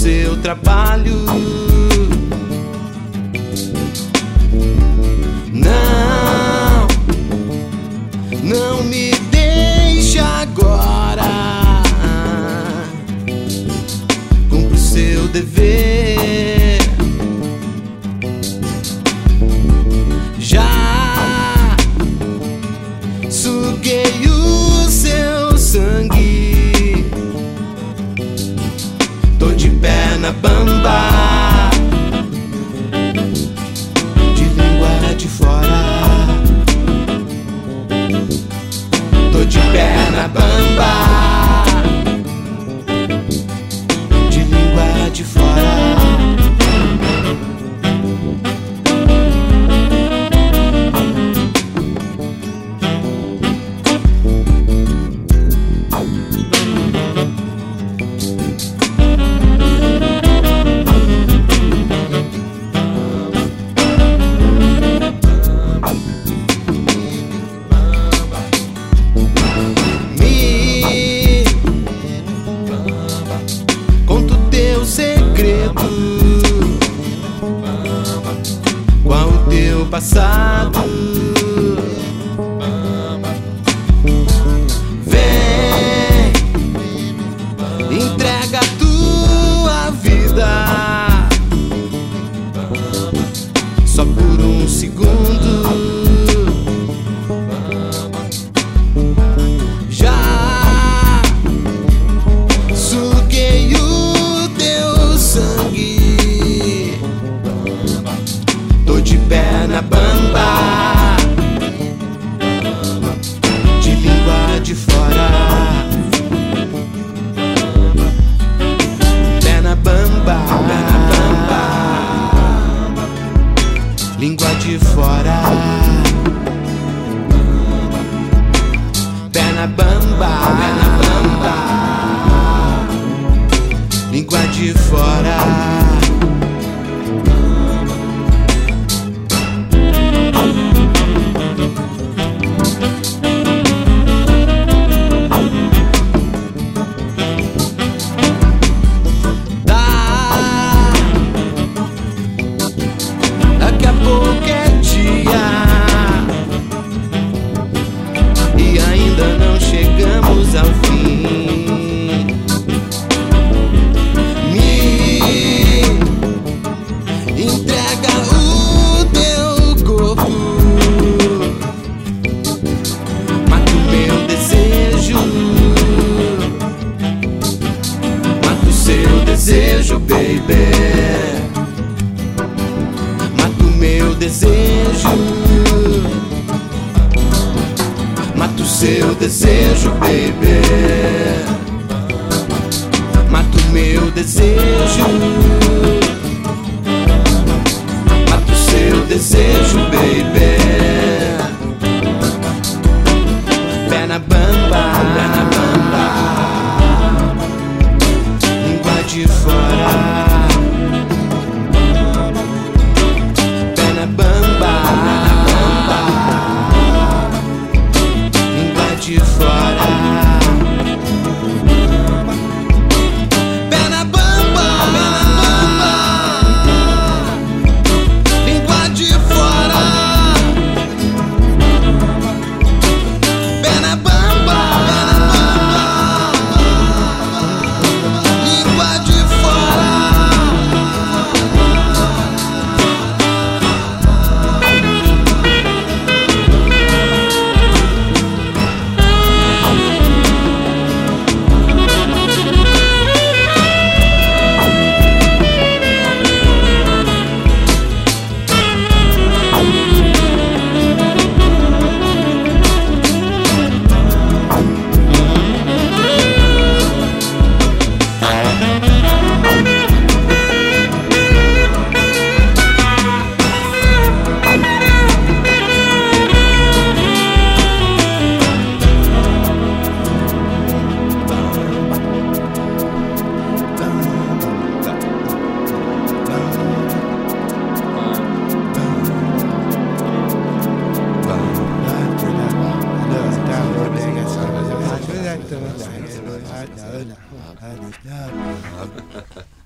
seu trabalho. Não, não me deixe agora. Cumpre o seu dever. Já suguei o seu sangue. Tô de pé na bamba, de língua de fora. Tô de pé na bamba, de língua de fora. Qual o teu passado? Vem, entrega a tua vida, só por um segundo. Já suguei o teu sangue. Tô de pé na bamba, de língua de fora. Pé na bamba, língua de fora. Pé na bamba, língua de fora. Chegamos ao fim. Me entrega o teu corpo, mata o meu desejo, mata o seu desejo, baby. Mata o meu desejo, mata o seu desejo, baby. Mata o meu desejo, mata o seu desejo, baby. Pé na bamba, língua de fora. Pé na bamba, de fora. Pé na bamba, língua de fora. Pé na bamba, língua de fora. هذه